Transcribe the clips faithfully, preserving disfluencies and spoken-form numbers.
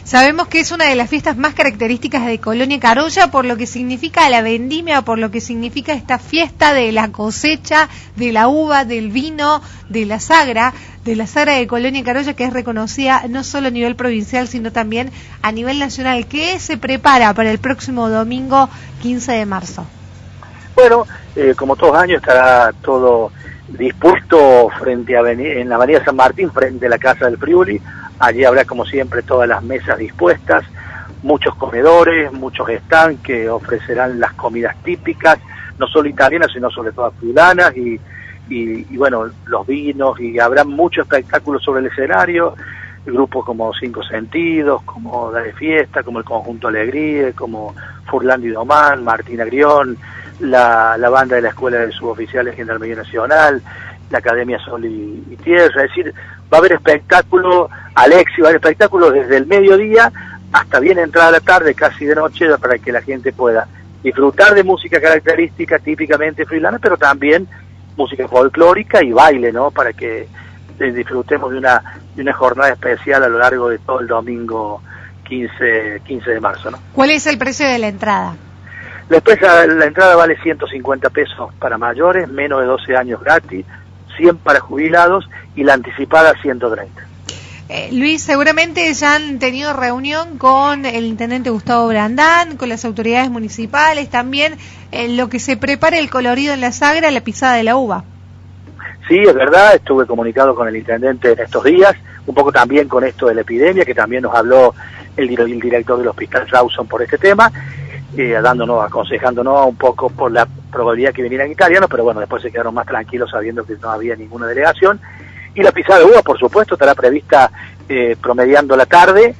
Sabemos que es una de las fiestas más características de Colonia Carolla por lo que significa la vendimia, por lo que significa esta fiesta de la cosecha, de la uva, del vino, de la sagra, de la sagra de Colonia Carolla, que es reconocida no solo a nivel provincial, sino también a nivel nacional. ¿Qué se prepara para el próximo domingo quince de marzo? Bueno, eh, como todos los años estará todo dispuesto frente a en la avenida San Martín, frente a la Casa del Friuli. Allí habrá, como siempre, todas las mesas dispuestas, muchos comedores, muchos stands que ofrecerán las comidas típicas, no solo italianas, sino sobre todo friulanas, y, y, y bueno, los vinos, y habrá muchos espectáculos sobre el escenario, grupos como Cinco Sentidos, como Dale Fiesta, como el Conjunto Alegría, como Furlandi y Domán, Martín Agrión, la, la banda de la Escuela de Suboficiales de Gendarmería Nacional, la Academia Sol y, y Tierra. Es decir, va a haber espectáculo, Alexi, va a haber espectáculos desde el mediodía hasta bien entrada la tarde, casi de noche, para que la gente pueda disfrutar de música característica típicamente friulana, pero también música folclórica y baile, ¿no? Para que eh, disfrutemos de una de una jornada especial a lo largo de todo el domingo quince de marzo, ¿no? ¿Cuál es el precio de la entrada? Después la entrada vale ciento cincuenta pesos para mayores, menos de doce años gratis, cien para jubilados y la anticipada ciento treinta. Eh, Luis, seguramente ya han tenido reunión con el intendente Gustavo Brandán, con las autoridades municipales, también en lo que se prepara el colorido en la sagra, la pisada de la uva. Sí, es verdad, estuve comunicado con el intendente en estos días, un poco también con esto de la epidemia, que también nos habló el, el director del Hospital Rawson por este tema, eh, dándonos, aconsejándonos un poco por la probabilidad que vinieran italianos, pero bueno, después se quedaron más tranquilos sabiendo que no había ninguna delegación. Y la pisada de uva, por supuesto, estará prevista eh, promediando la tarde,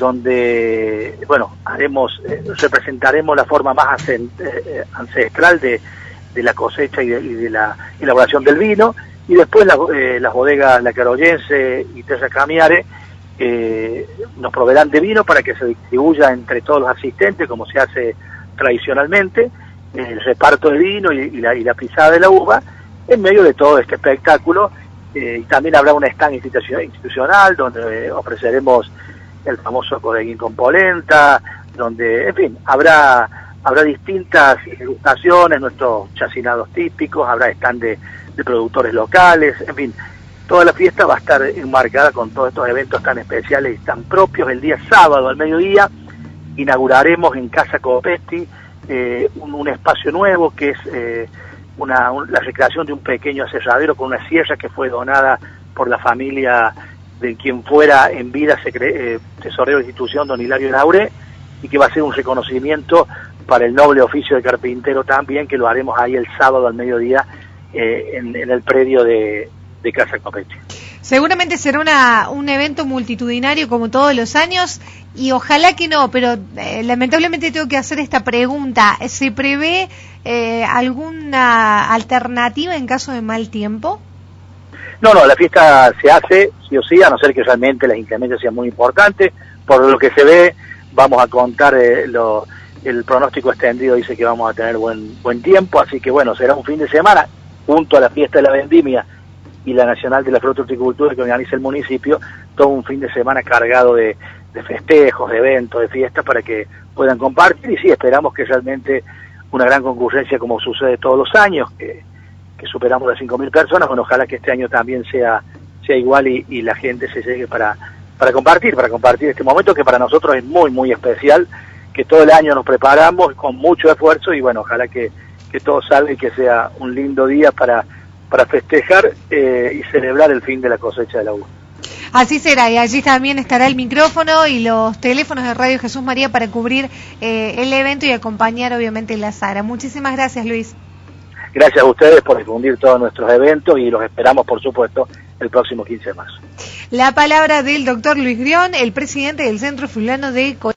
donde, bueno, haremos, eh, representaremos la forma más ancestral de, de la cosecha y de, y de la elaboración del vino, y después la, eh, las bodegas La Carollense y Terra Camiare eh, nos proveerán de vino para que se distribuya entre todos los asistentes, como se hace tradicionalmente, el reparto de vino y, y, la, y la pisada de la uva, en medio de todo este espectáculo. Eh, y también habrá un stand institucional donde eh, ofreceremos el famoso codeguín con polenta, donde, en fin, habrá habrá distintas degustaciones, nuestros chacinados típicos, habrá stand de, de productores locales, en fin, toda la fiesta va a estar enmarcada con todos estos eventos tan especiales y tan propios. El día sábado al mediodía inauguraremos en Casa Copetti eh, un, un espacio nuevo que es eh, Una, un, la recreación de un pequeño aserradero con una sierra que fue donada por la familia de quien fuera en vida secre, eh, tesorero de la institución, don Hilario Laure, y que va a ser un reconocimiento para el noble oficio de carpintero también, que lo haremos ahí el sábado al mediodía eh, en, en el predio de, de Casa Copetti. Seguramente será una, un evento multitudinario como todos los años, y ojalá que no, pero eh, lamentablemente tengo que hacer esta pregunta. ¿Se prevé eh, alguna alternativa en caso de mal tiempo? No, no, la fiesta se hace sí o sí, a no ser que realmente las inclemencias sean muy importantes. Por lo que se ve, vamos a contar, eh, lo, el pronóstico extendido dice que vamos a tener buen, buen tiempo, así que bueno, será un fin de semana, junto a la fiesta de la vendimia y la Nacional de la Fruta y Horticultura que organiza el municipio, todo un fin de semana cargado de, de festejos, de eventos, de fiestas para que puedan compartir. Y sí, esperamos que realmente una gran concurrencia como sucede todos los años, que, que superamos las cinco mil personas. Bueno, ojalá que este año también sea sea igual y, y la gente se llegue para, para compartir, para compartir este momento que para nosotros es muy, muy especial, que todo el año nos preparamos con mucho esfuerzo y bueno, ojalá que, que todo salga y que sea un lindo día para para festejar eh, y celebrar el fin de la cosecha de la uva. Así será, y allí también estará el micrófono y los teléfonos de Radio Jesús María para cubrir eh, el evento y acompañar obviamente la sagra. Muchísimas gracias, Luis. Gracias a ustedes por difundir todos nuestros eventos y los esperamos, por supuesto, el próximo quince de marzo. La palabra del doctor Luis Grión, el presidente del Centro Friulano de Colonia.